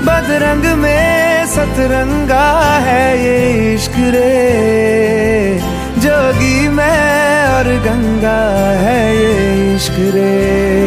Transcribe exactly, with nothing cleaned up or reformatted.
बदरंग में सतरंगा है ये इश्क रे, जोगी मैं और गंगा है ये इश्क रे।